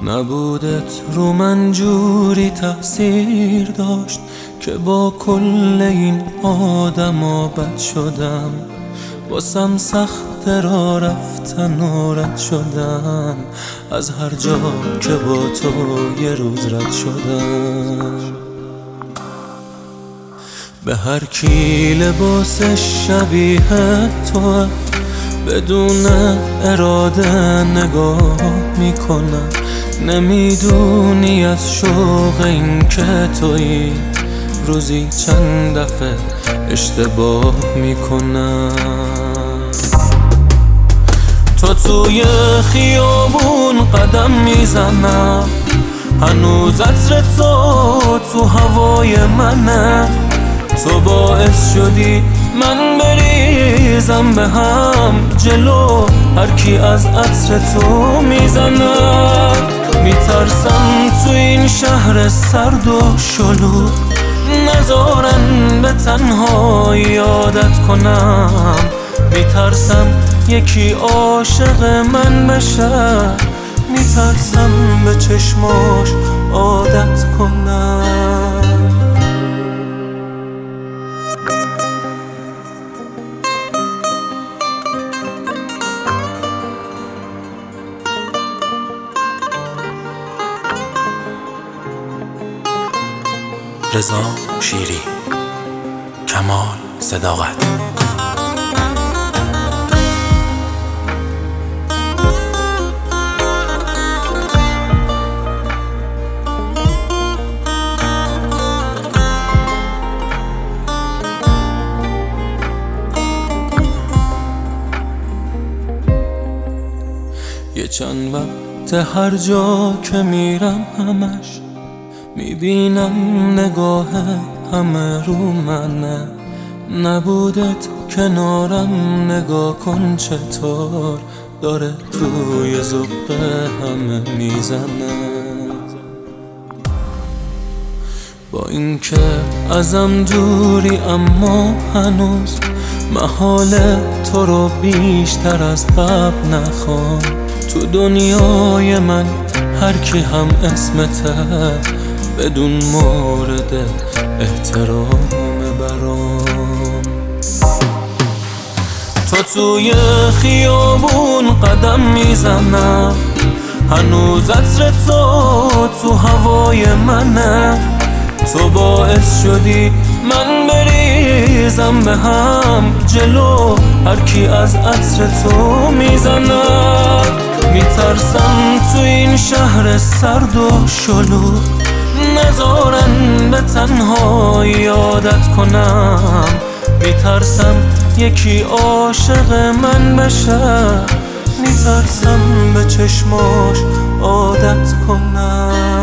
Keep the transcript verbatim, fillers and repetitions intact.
نبودت رو من جوری تأثیر داشت که با کل این آدما بد شدم. واسم سخت را رفتن و رد شدن از هر جا که با تو یه روز رد شدم. به هر کی لباسش شبیه تو بدون اراده نگاه میکنم. نمیدونی از شوق این که تویی روزی چند دفعه اشتباه میکنم. تو توی خیابون قدم میزنم، هنوز عطر تو تو هوای منه. تو باعث شدی من بریزم به هم جلو هر کی از عطر تو میزنه. میترسم تو این شهر سرد و شلوغ نذارن به تنهایی عادت کنم. میترسم یکی عاشق من بشه، میترسم به چشماش عادت کنم. رضا شیری، کمال صداقت. یه چند وقت هر جا که میرم همش میبینم نگاه همه رو منه. نبودت کنارم نگاه کن چطور داره توی زبه همه میزنه. با اینکه ازم دوری اما هنوز محال تو رو بیشتر از قبل نخوام. تو دنیای من هر کی هم اسمته بدون مورد احترام برام. تو توی خیابون قدم میزنم، هنوز عطر تو تو هوای منه. تو باعث شدی من بریزم به هم جلو هر کی از عطر تو میزنه. میترسم تو این شهر سرد و شلوغ نذارن به تنهایی عادت کنم. میترسم یکی عاشق من بشه، میترسم به چشماش عادت کنم.